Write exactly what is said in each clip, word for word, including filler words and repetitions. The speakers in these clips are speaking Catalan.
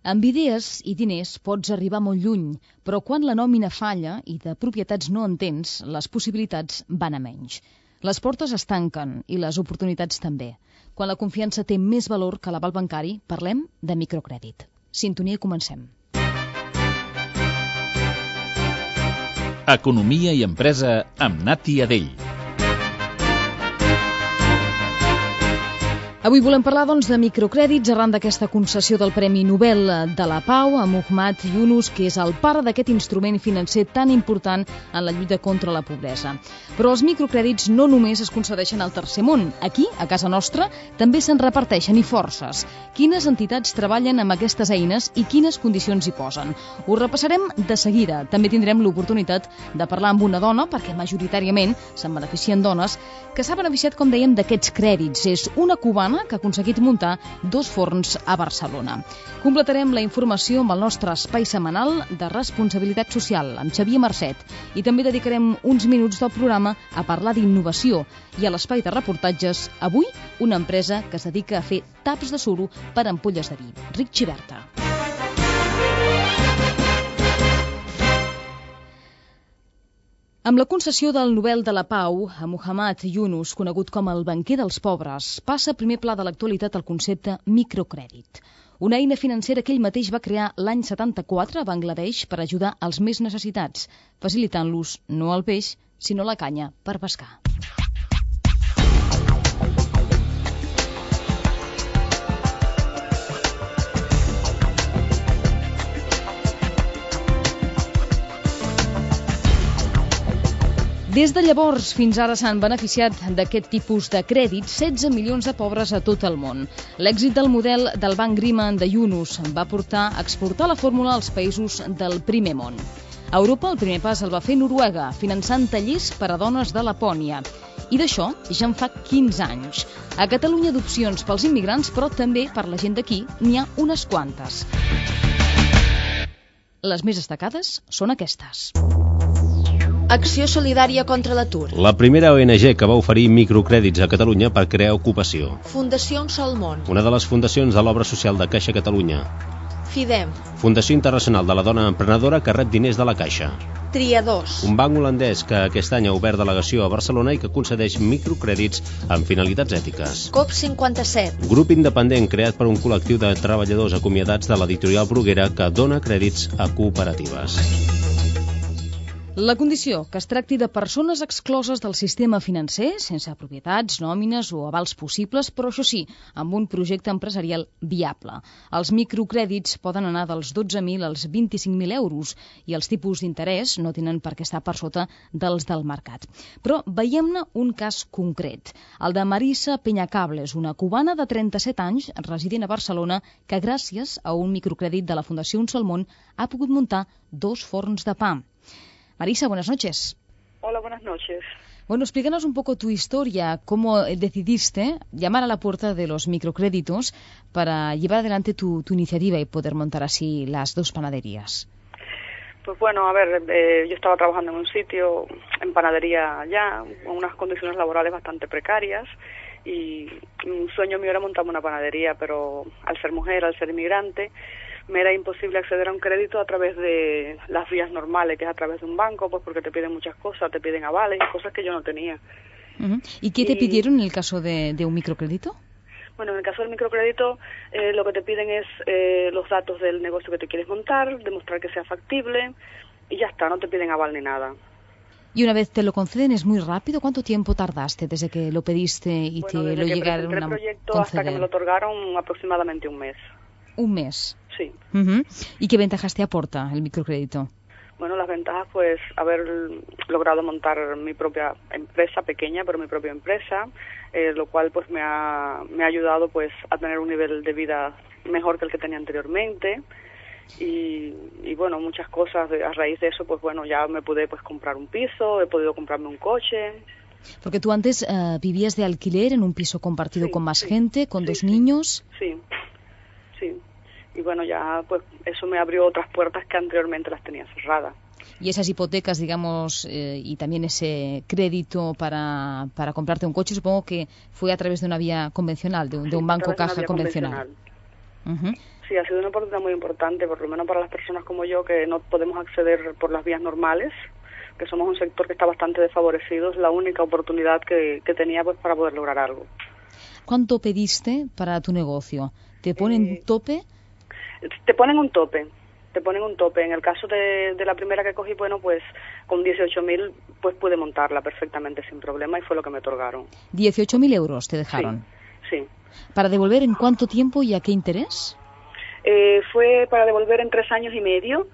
Amb idees i diners pots arribar molt lluny, però quan la nòmina falla i de propietats no en tens, les possibilitats van a menys. Les portes es tanquen i les oportunitats també. Quan la confiança té més valor que l'aval bancari, parlem de microcrèdit. Sintonia, comencem. Economia i empresa amb Nati Adell. Avui volem parlar, doncs, de microcrèdits arran d'aquesta concessió del Premi Nobel de la Pau a Muhammad Yunus, que és el pare d'aquest instrument financer tan important en la lluita contra la pobresa. Però els microcrèdits no només es concedeixen al tercer món. Aquí, a casa nostra, també se'n reparteixen i forces. Quines entitats treballen amb aquestes eines i quines condicions hi posen? Ho repassarem de seguida. També tindrem l'oportunitat de parlar amb una dona, perquè majoritàriament se'n beneficien dones, que s'ha beneficiat, com dèiem, d'aquests crèdits. És una cubana que ha aconseguit muntar dos forns a Barcelona. Completarem la informació amb el nostre espai setmanal de responsabilitat social, amb Xavier Marcet, i també dedicarem uns minuts del programa a parlar d'innovació i a l'espai de reportatges, avui, una empresa que es dedica a fer taps de suro per ampolles de vi. Ric Xiberta. Amb la concessió del Nobel de la Pau a Muhammad Yunus, conegut com el banquer dels pobres, passa a primer pla de l'actualitat el concepte microcrèdit. Una eina financera que ell mateix va crear l'any setanta-quatre a Bangladesh per ajudar els més necessitats, facilitant-los no el peix, sinó la canya per pescar. Des de llavors fins ara s'han beneficiat d'aquest tipus de crèdit setze milions de pobres a tot el món. L'èxit del model del Banc Griman de Yunus va portar a exportar la fórmula als països del primer món. A Europa el primer pas el va fer Noruega, finançant tallers per a dones de Lapònia. I d'això ja en fa quinze anys. A Catalunya d'opcions pels immigrants, però també per la gent d'aquí n'hi ha unes quantes. Les més destacades són aquestes. Acció Solidària contra l'Atur. La primera O N G que va oferir microcrèdits a Catalunya per crear ocupació. Fundació Un Sol Món. Una de les fundacions de l'obra social de Caixa Catalunya. FIDEM. Fundació Internacional de la Dona Emprenedora que rep diners de la Caixa. Triadors. Un banc holandès que aquest any ha obert delegació a Barcelona i que concedeix microcrèdits amb finalitats ètiques. COP cinquanta-set. Grup independent creat per un col·lectiu de treballadors acomiadats de l'editorial Bruguera que dona crèdits a cooperatives. La condició que es tracti de persones excloses del sistema financer, sense propietats, nòmines o avals possibles, però això sí, amb un projecte empresarial viable. Els microcrèdits poden anar dels dotze mil als vint-i-cinc mil euros i els tipus d'interès no tenen per què estar per sota dels del mercat. Però veiem-ne un cas concret, el de Marisa Peñacables, una cubana de trenta-set anys, resident a Barcelona, que gràcies a un microcrèdit de la Fundació Un Sol Món ha pogut muntar dos forns de pa. Marisa, buenas noches. Hola, buenas noches. Bueno, explícanos un poco tu historia, cómo decidiste llamar a la puerta de los microcréditos para llevar adelante tu, tu iniciativa y poder montar así las dos panaderías. Pues bueno, a ver, eh, yo estaba trabajando en un sitio, en panadería allá, con unas condiciones laborales bastante precarias, y un sueño mío era montarme una panadería, pero al ser mujer, al ser inmigrante, me era imposible acceder a un crédito a través de las vías normales, que es a través de un banco, pues porque te piden muchas cosas, te piden avales y cosas que yo no tenía. Uh-huh. ¿Y qué te y, pidieron en el caso de, de un microcrédito? Bueno, en el caso del microcrédito, eh, lo que te piden es eh, los datos del negocio que te quieres montar, demostrar que sea factible, y ya está, no te piden aval ni nada. Y una vez te lo conceden, ¿es muy rápido? ¿Cuánto tiempo tardaste desde que lo pediste y bueno, te desde lo que llegaron presenté a el proyecto conceder? Hasta que me lo otorgaron, aproximadamente un mes. ¿Un mes? Sí. Uh-huh. ¿Y qué ventajas te aporta el microcrédito? Bueno, las ventajas, pues, haber logrado montar mi propia empresa, pequeña, pero mi propia empresa, eh, lo cual, pues, me ha, me ha ayudado, pues, a tener un nivel de vida mejor que el que tenía anteriormente. Y, y bueno, muchas cosas, a raíz de eso, pues, bueno, ya me pude, pues, comprar un piso, he podido comprarme un coche. Porque tú antes uh, vivías de alquiler en un piso compartido sí, con más sí, gente, con sí, dos sí, niños. Sí, sí. Y bueno, ya pues eso me abrió otras puertas que anteriormente las tenía cerradas. Y esas hipotecas, digamos, eh, y también ese crédito para, para comprarte un coche, supongo que fue a través de una vía convencional, de un, sí, de un banco a través de una caja vía convencional. convencional. Uh-huh. Sí, ha sido una oportunidad muy importante, por lo menos para las personas como yo que no podemos acceder por las vías normales, que somos un sector que está bastante desfavorecido. Es la única oportunidad que, que tenía pues para poder lograr algo. ¿Cuánto pediste para tu negocio? ¿Te ponen Eh, tope? Te ponen un tope, te ponen un tope. En el caso de, de la primera que cogí, bueno, pues con dieciocho mil pues pude montarla perfectamente sin problema y fue lo que me otorgaron. dieciocho mil euros te dejaron. Sí, sí. ¿Para devolver en cuánto tiempo y a qué interés? Eh, fue para devolver en tres años y medio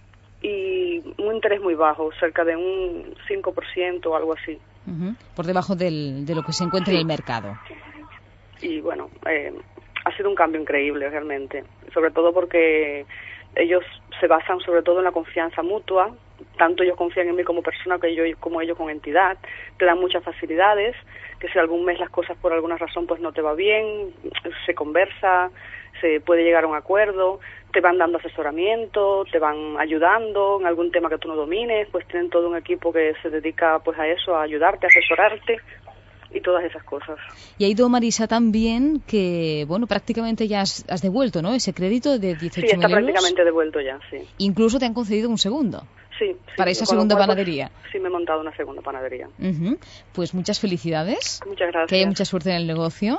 y un interés muy bajo, cerca de un cinco por ciento o algo así. Uh-huh. Por debajo del, de lo que se encuentra Sí. en el mercado. Y bueno, eh, ha sido un cambio increíble realmente, sobre todo porque ellos se basan sobre todo en la confianza mutua, tanto ellos confían en mí como persona que yo como ellos con entidad, te dan muchas facilidades, que si algún mes las cosas por alguna razón pues no te va bien, se conversa, se puede llegar a un acuerdo, te van dando asesoramiento, te van ayudando en algún tema que tú no domines, pues tienen todo un equipo que se dedica pues a eso, a ayudarte, a asesorarte y todas esas cosas. Y ha ido Marisa tan bien que, bueno, prácticamente ya has, has devuelto, ¿no?, ese crédito de dieciocho mil Sí, está euros. prácticamente devuelto ya, sí. Incluso te han concedido un segundo. Sí, sí, para esa con lo segunda cual, pues, panadería. Sí, me he montado una segunda panadería. Uh-huh. Pues muchas felicidades. Muchas gracias. Que hagi mucha suerte en el negocio.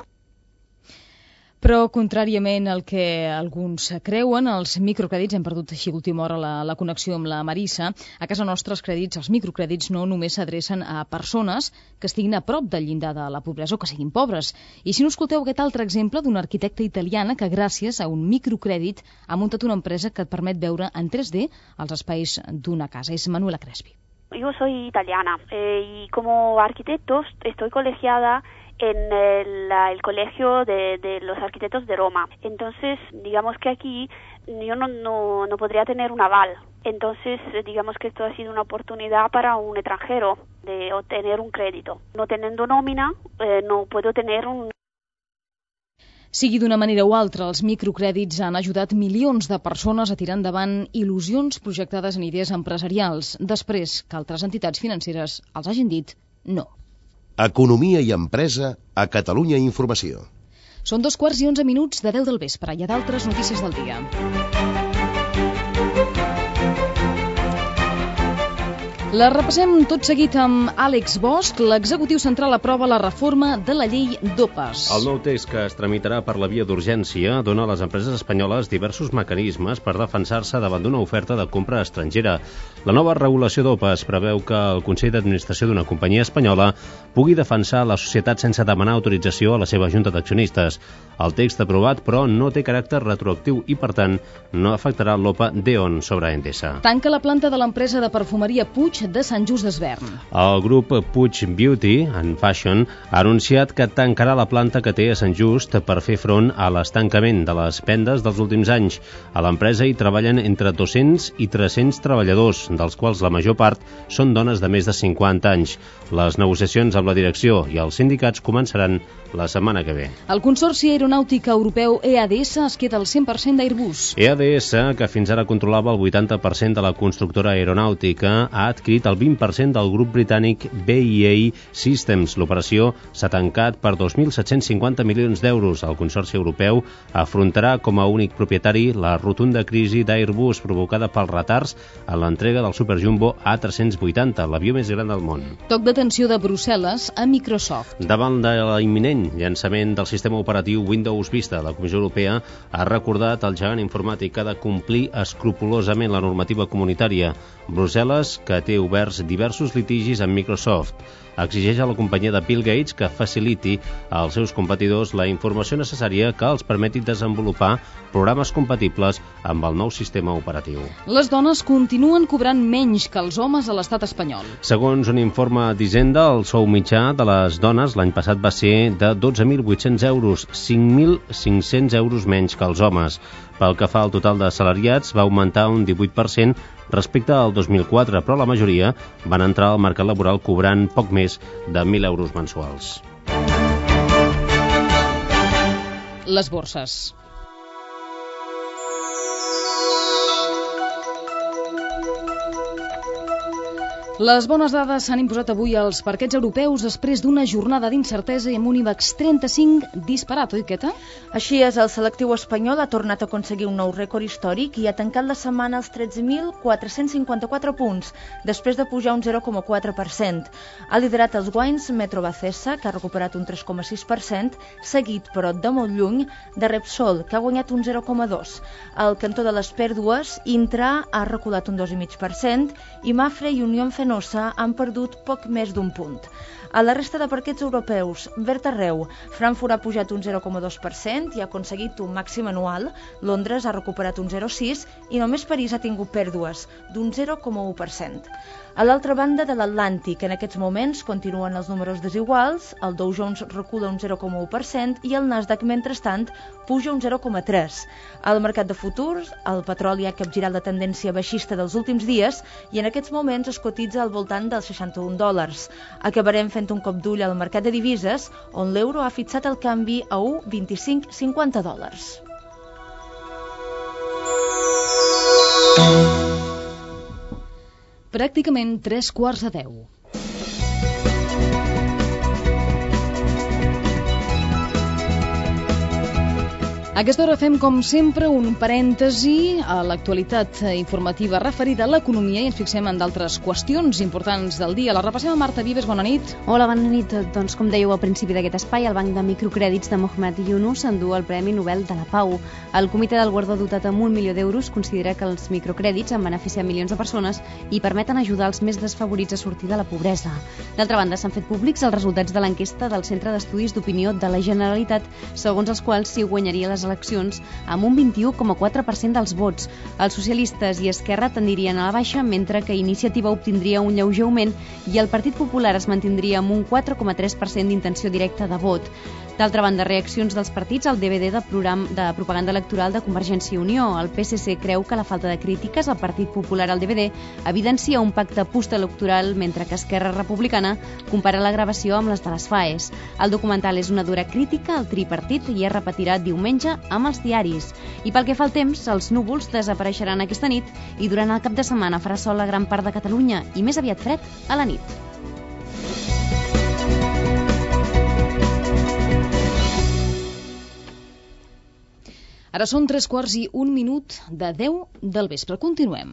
Però, contràriament al que alguns creuen, els microcrèdits, hem perdut així a última hora la, la connexió amb la Marisa, a casa nostra els crèdits, els microcrèdits no només s'adrecen a persones que estiguin a prop del llindar de la pobresa o que siguin pobres. I si no, escolteu aquest altre exemple d'una arquitecta italiana que gràcies a un microcrèdit ha muntat una empresa que et permet veure en tres D els espais d'una casa. És Manuela Crespi. Yo soy italiana eh, y como arquitecto estoy colegiada en el, el colegio de, de los arquitectos de Roma. Entonces, digamos que aquí yo no, no, no podría tener un aval. Entonces, digamos que esto ha sido una oportunidad para un extranjero de obtener un crédito. No teniendo nómina, eh, no puedo tener un... Sigui d'una manera o altra, els microcrèdits han ajudat milions de persones a tirar endavant il·lusions projectades en idees empresarials, després que altres entitats financeres els hagin dit no. Economia i empresa a Catalunya Informació. Són dos quarts i onze minuts de deu del vespre. Hi ha d'altres notícies del dia. La repassem tot seguit amb Àlex Bosch. L'executiu central aprova la reforma de la llei d'OPAs. El nou text, que es tramitarà per la via d'urgència, dona a les empreses espanyoles diversos mecanismes per defensar-se davant d'una oferta de compra estrangera. La nova regulació d'OPAs preveu que el Consell d'Administració d'una companyia espanyola pugui defensar la societat sense demanar autorització a la seva junta d'accionistes. El text aprovat, però, no té caràcter retroactiu i, per tant, no afectarà l'OPA d'E.ON sobre Endesa. Tanca la planta de l'empresa de perfumeria Puig de Sant Just d'Esvern. El grup Puig Beauty and Fashion ha anunciat que tancarà la planta que té a Sant Just per fer front a l'estancament de les vendes dels últims anys. A l'empresa hi treballen entre dos-cents i tres-cents treballadors, dels quals la major part són dones de més de cinquanta anys. Les negociacions amb la direcció i els sindicats començaran la setmana que ve. El Consorci Aeronàutic Europeu E A D S es queda al cent per cent d'Airbus. E A D S, que fins ara controlava el vuitanta per cent de la constructora aeronàutica, ha adquirit el vint per cent del grup britànic B A E Systems. L'operació s'ha tancat per dos mil set-cents cinquanta milions d'euros. El Consorci Europeu afrontarà com a únic propietari la rotunda crisi d'Airbus provocada pels retards en l'entrega del Superjumbo A tres-cents vuitanta, l'avió més gran del món. Toc d'atenció de Brussel·les a Microsoft. Davant de l'imminent llançament del sistema operatiu Windows Vista, la Comissió Europea ha recordat al gegant informàtic que ha de complir escrupolosament la normativa comunitària. Brussel·les, que té oberts diversos litigis amb Microsoft, exigeix a la companyia de Bill Gates que faciliti als seus competidors la informació necessària que els permeti desenvolupar programes compatibles amb el nou sistema operatiu. Les dones continuen cobrant menys que els homes a l'estat espanyol. Segons un informe d'Hisenda, el sou mitjà de les dones l'any passat va ser de dotze mil vuit-cents euros, cinc mil cinc-cents euros menys que els homes. Pel que fa al total de salariats, va augmentar un divuit per cent respecte al dos mil quatre, però la majoria van entrar al mercat laboral cobrant poc més de mil euros mensuals. Les borses. Les bones dades s'han imposat avui als parquets europeus després d'una jornada d'incertesa i amb un IBEX trenta-cinc disparat, oi, Queta? Així és, el selectiu espanyol ha tornat a aconseguir un nou rècord històric i ha tancat la setmana als tretze mil quatre-cents cinquanta-quatre punts, després de pujar un zero coma quatre per cent. Ha liderat els guanys Metro Bacesa, que ha recuperat un tres coma sis per cent, seguit, però de molt lluny, de Repsol, que ha guanyat un zero coma dos per cent. Al cantó de les pèrdues, Intra ha reculat un dos coma cinc per cent i Mafre i Unión Fenosa han perdut poc més d'un punt. A la resta de parquets europeus, verd arreu, Frankfurt ha pujat un zero coma dos per cent i ha aconseguit un màxim anual, Londres ha recuperat un zero coma sis per cent i només París ha tingut pèrdues d'un zero coma u per cent. A l'altra banda de l'Atlàntic, en aquests moments continuen els números desiguals, el Dow Jones recula un zero coma u per cent i el Nasdaq, mentrestant, puja un zero coma tres per cent. Al mercat de futurs, el petroli ha capgirat la tendència baixista dels últims dies i en aquests moments es cotitza al voltant dels seixanta-un dòlars. Acabarem fent un cop d'ull al mercat de divises, on l'euro ha fixat el canvi a u coma vint-i-cinc cinquanta dòlars. Pràcticament tres quarts de deu. A aquesta hora fem, com sempre, un parèntesi a l'actualitat informativa referida a l'economia i ens fixem en d'altres qüestions importants del dia. La repassem a Marta Vives, bona nit. Hola, bona nit. Doncs, com dèieu al principi d'aquest espai, el Banc de Microcrèdits de Mohamed Yunus s'endú el Premi Nobel de la Pau. El comitè del guardó, dotat amb un milió d'euros, considera que els microcrèdits han beneficiat milions de persones i permeten ajudar els més desfavorits a sortir de la pobresa. D'altra banda, s'han fet públics els resultats de l'enquesta del Centre d'Estudis d'Opinió de la Generalitat, segons els quals s'hi guanyaria les eleccions amb un vint-i-u coma quatre per cent dels vots. Els socialistes i Esquerra tendirien a la baixa, mentre que Iniciativa obtindria un lleuger augment i el Partit Popular es mantindria amb un quatre coma tres per cent d'intenció directa de vot. D'altra banda, reaccions dels partits al D V D de, program, de propaganda electoral de Convergència i Unió. El P S C creu que la falta de crítiques al Partit Popular al D V D evidencia un pacte postelectoral, mentre que Esquerra Republicana compara la gravació amb les de les FAES. El documental és una dura crítica al tripartit i es repetirà diumenge amb els diaris. I pel que fa al temps, els núvols desapareixeran aquesta nit i durant el cap de setmana farà sol a gran part de Catalunya i més aviat fred a la nit. Ara són tres quarts i un minut de deu del vespre. Continuem.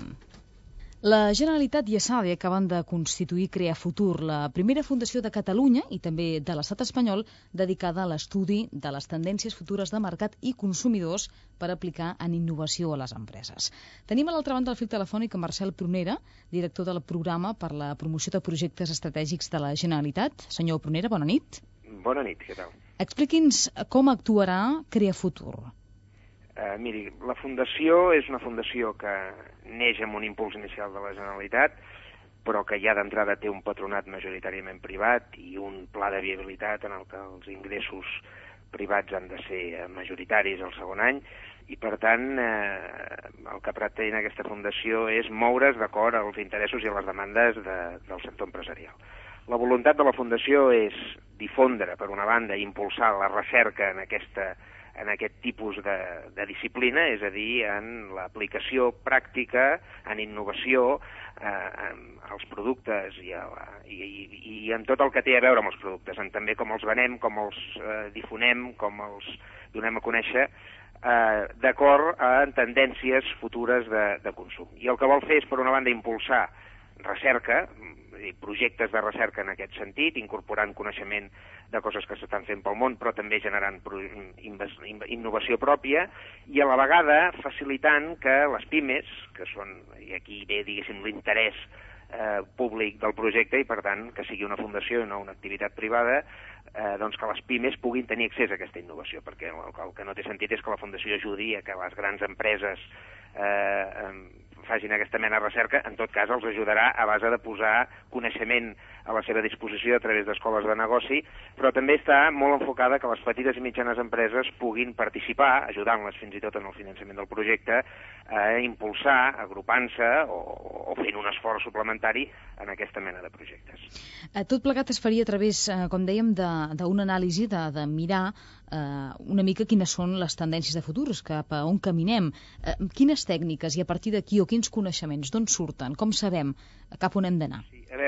La Generalitat i ESADE acaben de constituir Creafutur, la primera fundació de Catalunya i també de l'estat espanyol dedicada a l'estudi de les tendències futures de mercat i consumidors per aplicar en innovació a les empreses. Tenim a l'altra banda del fil telefònic a Marcel Prunera, director del programa per la promoció de projectes estratègics de la Generalitat. Senyor Prunera, bona nit. Bona nit, què tal? Expliqui'ns com actuarà Creafutur. Uh, miri, la fundació és una fundació que neix amb un impuls inicial de la Generalitat, però que ja d'entrada té un patronat majoritàriament privat i un pla de viabilitat en el que els ingressos privats han de ser majoritaris el segon any, i per tant eh, el que pretén aquesta fundació és moure's d'acord als interessos i a les demandes de, del sector empresarial. La voluntat de la fundació és difondre, per una banda, i impulsar la recerca en aquesta en aquest tipus de, de disciplina, és a dir, en l'aplicació pràctica, en innovació, eh, en els productes i, a la, i, i, i en tot el que té a veure amb els productes, en també com els venem, com els eh, difonem, com els donem a conèixer, eh, d'acord amb tendències futures de, de consum. I el que vol fer és, per una banda, impulsar recerca, projectes de recerca en aquest sentit, incorporant coneixement de coses que s'estan fent pel món, però també generant innovació pròpia, i a la vegada facilitant que les pimes, que són, i aquí ve, diguéssim, l'interès eh, públic del projecte, i per tant que sigui una fundació i no una activitat privada, eh, doncs que les pimes puguin tenir accés a aquesta innovació, perquè el, el que no té sentit és que la fundació ajudi a que les grans empreses eh, facin aquesta mena de recerca. En tot cas els ajudarà a base de posar coneixement a la seva disposició a través d'escoles de negoci, però també està molt enfocada que les petites i mitjanes empreses puguin participar, ajudant-les fins i tot en el finançament del projecte, a impulsar, agrupant-se o, o fent un esforç suplementari en aquesta mena de projectes. Tot plegat es faria a través, com dèiem, d'una anàlisi, de, de mirar eh, una mica quines són les tendències de futur, cap a on caminem, eh, quines tècniques i a partir d'aquí o quins coneixements, d'on surten, com sabem cap on hem d'anar? Sí, a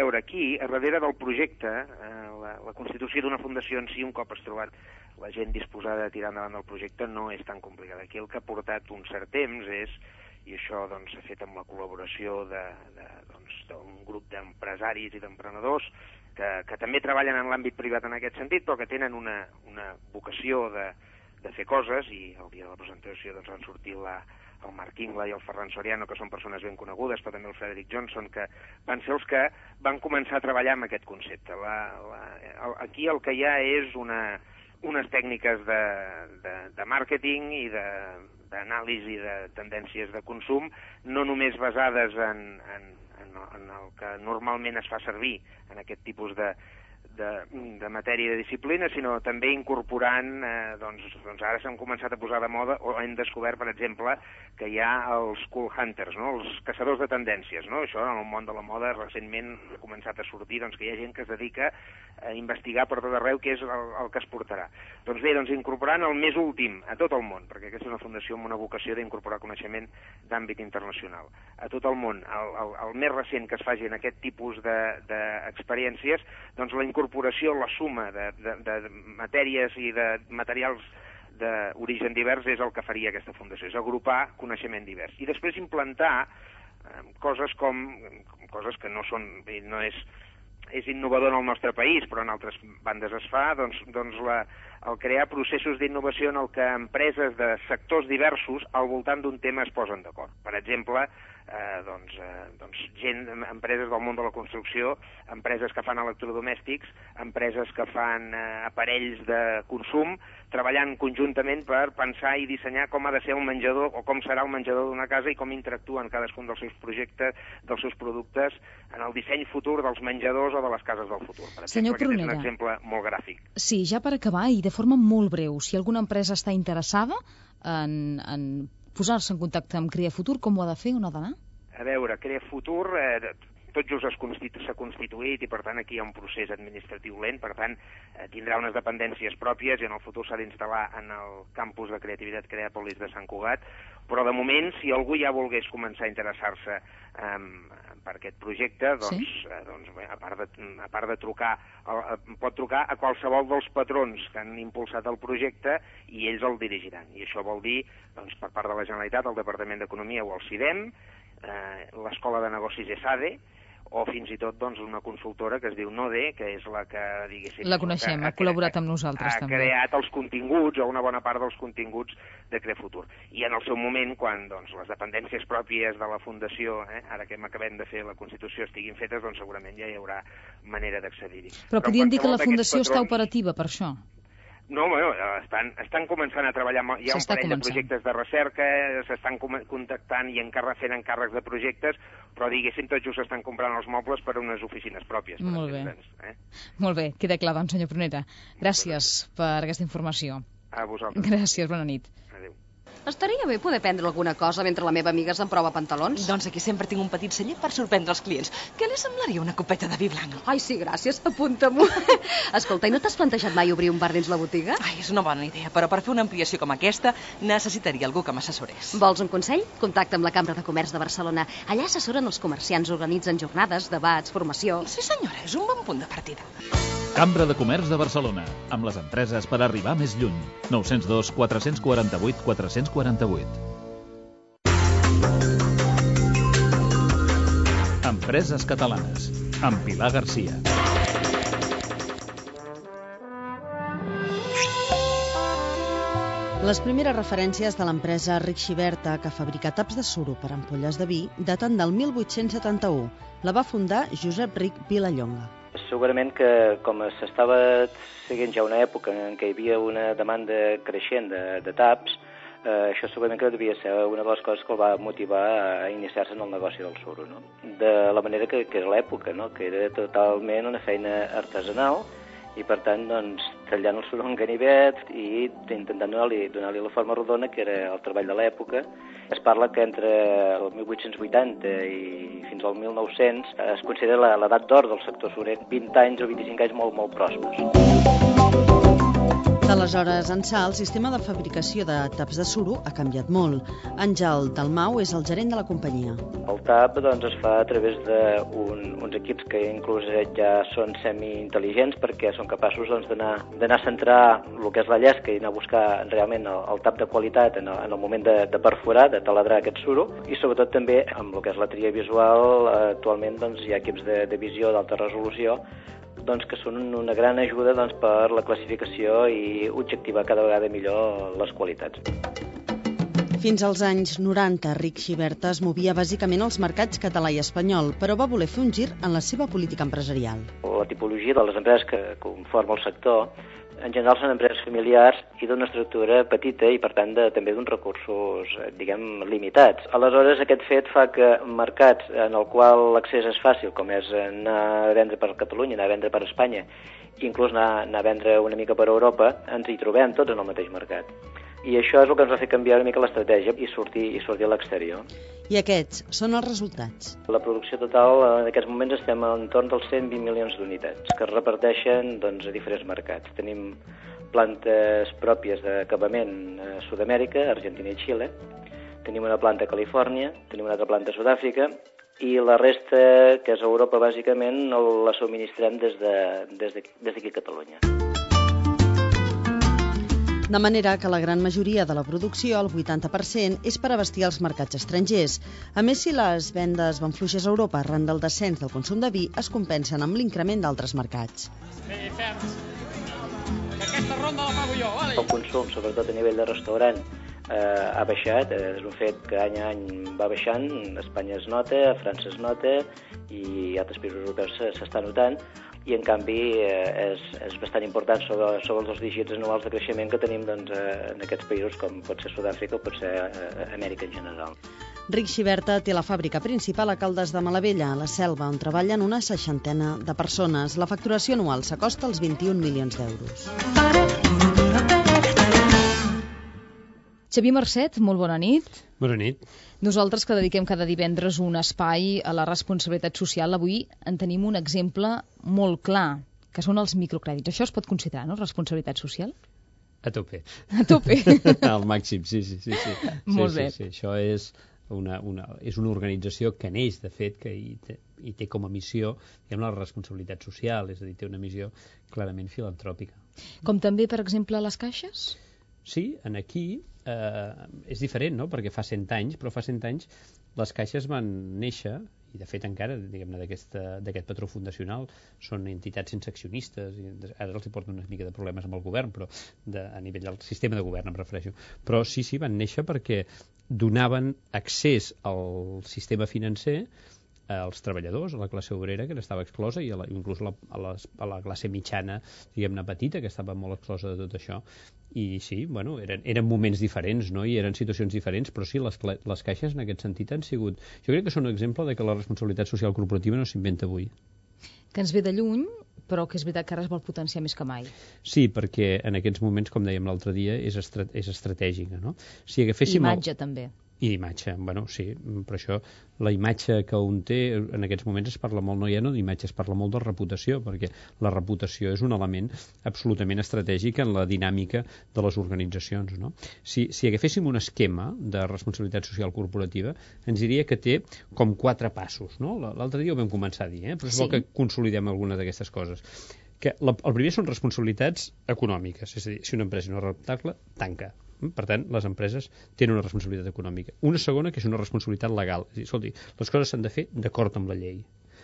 veure, aquí, a darrere del projecte, eh, la, la constitució d'una fundació en si, un cop has trobat la gent disposada a tirar endavant del projecte, no és tan complicada. Aquí el que ha portat un cert temps és, i això doncs, s'ha fet amb la col·laboració de, de, doncs, d'un grup d'empresaris i d'emprenedors que, que també treballen en l'àmbit privat en aquest sentit, però que tenen una, una vocació de, de fer coses, i el dia de la presentació doncs, van sortir la, el Marc Ingla i el Ferran Soriano, que són persones ben conegudes, però també el Frederick Johnson, que van ser els que van començar a treballar amb aquest concepte. La, la, el, aquí el que hi ha és una, unes tècniques de, de, de màrqueting i de, d'anàlisi de tendències de consum, no només basades en, en, en, en el que normalment es fa servir en aquest tipus de, de, de matèria i de disciplina, sinó també incorporant, eh, doncs, doncs ara s'han començat a posar de moda, o hem descobert, per exemple, que hi ha els cool hunters, no? Els caçadors de tendències, no? Això en el món de la moda recentment ha començat a sortir, doncs, que hi ha gent que es dedica a investigar per tot arreu què és el, el que es portarà. Doncs bé, doncs incorporant el més últim a tot el món, perquè aquesta és una fundació amb una vocació d'incorporar coneixement d'àmbit internacional. A tot el món, el, el, el més recent que es faci en aquest tipus d'experiències, de, doncs la incorporació, la suma de, de, de matèries i de materials d'origen divers és el que faria aquesta fundació, és agrupar coneixement divers. I després implantar eh, coses com, coses que no són, no és, és innovador en el nostre país, però en altres bandes es fa, doncs, doncs la, el crear processos d'innovació en el que empreses de sectors diversos al voltant d'un tema es posen d'acord. Per exemple, eh, doncs, eh, doncs gent, empreses del món de la construcció, empreses que fan electrodomèstics, empreses que fan eh, aparells de consum, treballant conjuntament per pensar i dissenyar com ha de ser el menjador o com serà el menjador d'una casa i com interactuen cadascun dels seus projectes, dels seus productes en el disseny futur dels menjadors o de les cases del futur. Per exemple, Senyor aquest Prunera, és un exemple molt gràfic. Sí, ja per acabar i de forma molt breu, si alguna empresa està interessada en, en posar-se en contacte amb Crea Futur, com ho ha de fer, on ha d'anar? A veure, Crea Futur, eh, tot just s'ha constitu constituït i per tant aquí hi ha un procés administratiu lent, per tant eh, tindrà unes dependències pròpies i en el futur s'ha d'instal·lar en el campus de creativitat Creàpolis de Sant Cugat, però de moment si algú ja volgués començar a interessar-se eh, per aquest projecte, doncs, sí? eh, doncs bé, a, part de, a part de trucar, el, pot trucar a qualsevol dels patrons que han impulsat el projecte i ells el dirigiran. I això vol dir, doncs, per part de la Generalitat, el Departament d'Economia o el CIDEM, eh, l'Escola de Negocis ESADE, o fins i tot doncs, una consultora que es diu Node, que és la que, diguéssim... La coneixem, ha, ha col·laborat amb nosaltres ha també. Ha creat els continguts, o una bona part dels continguts de Crea Futur. I en el seu moment, quan doncs, les dependències pròpies de la Fundació, eh, ara que hem acabem de fer la Constitució, estiguin fetes, doncs segurament ja hi haurà manera d'accedir-hi. Però, Però podríem dir que la Fundació patrons... està operativa per això? No, bueno, estan, estan començant a treballar, hi ha un parell de projectes de recerca, s'estan contactant i encarre, fent encàrrecs de projectes, però diguéssim tots just estan comprant els mobles per a unes oficines pròpies. Per Molt bé. Eh? Molt bé, queda clar, doncs, senyor Prunera. Gràcies per aquesta informació. A vosaltres. Gràcies, bona nit. Adéu. Estaria bé poder prendre alguna cosa mentre la meva amiga se'n prova pantalons. Doncs aquí sempre tinc un petit celler per sorprendre els clients. Què li semblaria una copeta de vi blanc? Ai, sí, gràcies, apunta-m'ho. Escolta, i no t'has plantejat mai obrir un bar dins la botiga? Ai, és una bona idea, però per fer una ampliació com aquesta necessitaria algú que m'assessorés. Vols un consell? Contacta amb la Cambra de Comerç de Barcelona. Allà assessoren els comerciants, organitzen jornades, debats, formació... Sí, senyora, és un bon punt de partida. Cambra de Comerç de Barcelona, amb les empreses per arribar més lluny. nou zero dos, quatre quatre vuit, quatre quatre vuit. Empreses catalanes, amb Pilar Garcia. Les primeres referències de l'empresa Rixiberta, que fabrica taps de suro per ampolles de vi, daten del mil vuit-cents setanta-u. La va fundar Josep Ric Vilallonga. Segurament que, com s'estava seguint ja una època en què hi havia una demanda creixent de, de taps, eh, això segurament que devia ser una de les coses que el va motivar a iniciar-se en el negoci del suro, no? De la manera que, que era l'època, no? Que era totalment una feina artesanal i, per tant, doncs, tallant el suro en ganivet i intentant donar-li donar-li la forma rodona, que era el treball de l'època. Es parla que entre el mil vuit-cents vuitanta i fins al mil nou-cents es considera l'edat d'or del sector surer, vint anys o vint-i-cinc anys molt, molt pròspers. D'aleshores ençà, el sistema de fabricació de taps de suro ha canviat molt. Àngel Dalmau és el gerent de la companyia. El tap doncs, es fa a través d'uns un, equips que inclús ja són semi-intel·ligents perquè són capaços doncs, d'anar a centrar el que és la llesca i anar a buscar realment el, el tap de qualitat en el, en el moment de, de perforar, de taladrar aquest suro, i sobretot també amb el que és la tria visual, actualment doncs, hi ha equips de, de visió d'alta resolució doncs, que són una gran ajuda doncs, per la classificació i objectivar cada vegada millor les qualitats. Fins als anys noranta, Ric Xiberta es movia bàsicament als mercats català i espanyol, però va voler fer un gir en la seva política empresarial. La tipologia de les empreses que conformen el sector en general són empreses familiars i d'una estructura petita i, per tant, de, també d'uns recursos, diguem, limitats. Aleshores, aquest fet fa que mercats en el qual l'accés és fàcil, com és anar a vendre per Catalunya, anar a vendre per Espanya, i inclús anar, anar a vendre una mica per Europa, ens hi trobem tots en el mateix mercat. I això és el que ens va fer canviar una mica l'estratègia i sortir, i sortir a l'exterior. I aquests són els resultats. La producció total, en aquests moments, estem a l'entorn dels cent vint milions d'unitats, que es reparteixen doncs, a diferents mercats. Tenim plantes pròpies d'acabament a Sud-amèrica, Argentina i Xile, tenim una planta a Califòrnia, tenim una altra planta a Sud-àfrica, i la resta, que és a Europa, bàsicament, la subministrem des d'aquí a Catalunya. De manera que la gran majoria de la producció, el vuitanta per cent, és per abastir els mercats estrangers. A més, si les vendes van fluixes a Europa arran del descens del consum de vi, es compensen amb l'increment d'altres mercats. Ei, ferms! Aquesta ronda la pago jo, vale? El consum, sobretot a nivell de restaurant, eh, ha baixat. És un fet que any a any va baixant. A Espanya es nota, a França es nota i a altres països europeus s'està notant. I, en canvi, eh, és, és bastant important sobre, sobre els dos dígits anuals de creixement que tenim doncs, eh, en aquests països, com pot ser Sud-àfrica o pot ser eh, Amèrica en general. Ric Xiberta té la fàbrica principal a Caldes de Malavella, a la Selva, on treballen una seixantena de persones. La facturació anual s'acosta als vint-i-un milions d'euros. Xavier Marcet, molt bona nit. Bona nit. Nosaltres, que dediquem cada divendres un espai a la responsabilitat social, avui en tenim un exemple molt clar, que són els microcrèdits. Això es pot considerar, no?, responsabilitat social? A tope. A tope. Al màxim, sí, sí, sí. sí. Molt sí, bé. Sí, sí. Això és una, una, és una organització que neix, de fet, que hi té, hi té com a missió, diguem, la responsabilitat social, és a dir, té una missió clarament filantròpica. Com també, per exemple, les caixes? Sí, en aquí eh, és diferent, no?, perquè fa cent anys, però fa cent anys les caixes van néixer, i de fet encara, diguem-ne, d'aquest patró fundacional, són entitats sense accionistes, i ara els hi porten una mica de problemes amb el govern, però de, a nivell del sistema de govern em refereixo. Però sí, sí, van néixer perquè donaven accés al sistema financer als treballadors, a la classe obrera, que n'estava exclosa, i a la, inclús a la, a, les, a la classe mitjana, diguem-ne, petita, que estava molt exclosa de tot això. I sí, bueno, eren, eren moments diferents, no?, i eren situacions diferents, però sí, les, les caixes en aquest sentit han sigut... Jo crec que són un exemple de que la responsabilitat social corporativa no s'inventa avui. Que ens ve de lluny, però que és veritat que ara es vol potenciar més que mai. Sí, perquè en aquests moments, com dèiem l'altre dia, és, estra és estratègica, no? Si agaféssim Imatge, el... també. I d'imatge, bueno, sí, però això, la imatge que un té, en aquests moments es parla molt, no ja no d'imatge, es parla molt de reputació, perquè la reputació és un element absolutament estratègic en la dinàmica de les organitzacions, no? Si, si agaféssim un esquema de responsabilitat social corporativa, ens diria que té com quatre passos, no? L'altre dia ho vam començar a dir, eh? Però és sí. bo que consolidem alguna d'aquestes coses. Que la, el primer són responsabilitats econòmiques, és a dir, si una empresa no és rentable, tanca. Per tant, les empreses tenen una responsabilitat econòmica. Una segona, que és una responsabilitat legal. És a dir, escolti, les coses s'han de fer d'acord amb la llei.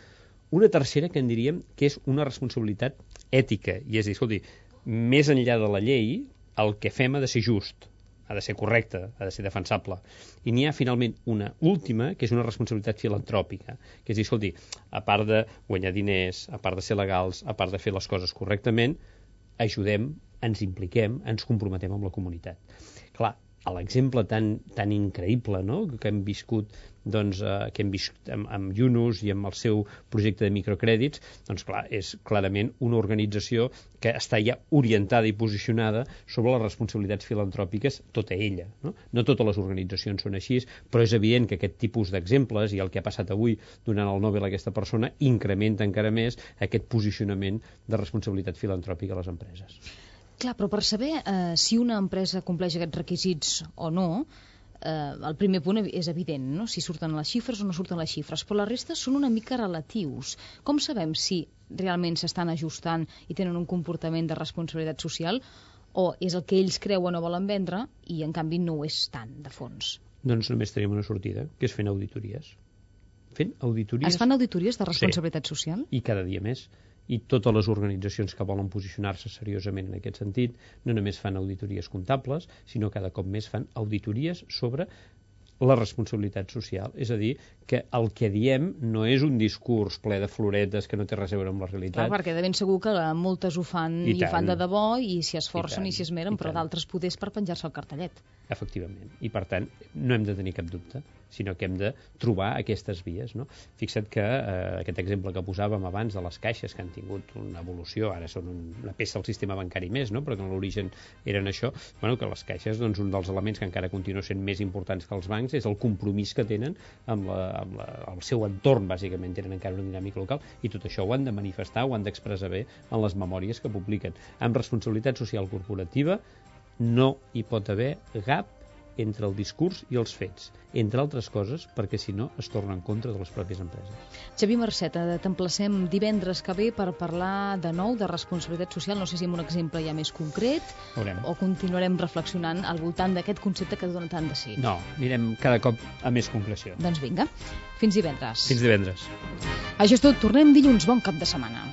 Una tercera, que en diríem que és una responsabilitat ètica. I és a dir, escolti, més enllà de la llei, el que fem ha de ser just, ha de ser correcte, ha de ser defensable. I n'hi ha, finalment, una última, que és una responsabilitat filantròpica. Que és dir, escolti, a part de guanyar diners, a part de ser legals, a part de fer les coses correctament, ajudem, ens impliquem, ens comprometem amb la comunitat. Clar, l'exemple tan, tan increïble, no?, que hem viscut, doncs, eh, que hem viscut amb, amb Yunus i amb el seu projecte de microcrèdits, doncs clar, és clarament una organització que està ja orientada i posicionada sobre les responsabilitats filantròpiques, tota ella, no? No totes les organitzacions són així, però és evident que aquest tipus d'exemples, i el que ha passat avui donant el Nobel a aquesta persona, incrementa encara més aquest posicionament de responsabilitat filantròpica a les empreses. Clar, però per saber eh, si una empresa compleix aquests requisits o no, eh, el primer punt és evident, no? Si surten les xifres o no surten les xifres, però la resta són una mica relatius. Com sabem si realment s'estan ajustant i tenen un comportament de responsabilitat social, o és el que ells creuen o volen vendre i en canvi no ho és tant de fons? Doncs només tenim una sortida, que és fent auditories. Fent auditories... Es fan auditories de responsabilitat sí. social? I cada dia més. I totes les organitzacions que volen posicionar-se seriosament en aquest sentit no només fan auditories comptables, sinó cada cop més fan auditories sobre la responsabilitat social. És a dir, que el que diem no és un discurs ple de floretes que no té res a veure amb la realitat. Clar, perquè de ben segur que moltes ho fan i, i ho fan de debò i s'hi esforcen i s'hi esmeren, però d'altres poders per penjar-se el cartellet. Efectivament. I per tant, no hem de tenir cap dubte, sinó que hem de trobar aquestes vies, no? Fixa't que eh, aquest exemple que posàvem abans de les caixes, que han tingut una evolució, ara són un, una peça del sistema bancari més, no? Però que en l'origen eren això, bueno, que les caixes, doncs, un dels elements que encara continua sent més importants que els bancs és el compromís que tenen amb, la, amb la, el seu entorn, bàsicament, tenen encara una dinàmica local, i tot això ho han de manifestar, ho han d'expressar bé en les memòries que publiquen. Amb responsabilitat social corporativa no hi pot haver gap entre el discurs i els fets, entre altres coses, perquè si no es torna en contra de les pròpies empreses. Xavier Marceta, t'emplacem divendres que ve per parlar de nou de responsabilitat social, no sé si amb un exemple ja més concret, Veurem. O continuarem reflexionant al voltant d'aquest concepte que dona tant de sí. No, anirem cada cop a més concreció. Doncs vinga, fins divendres. Fins divendres. Això és tot, tornem dilluns, bon cap de setmana.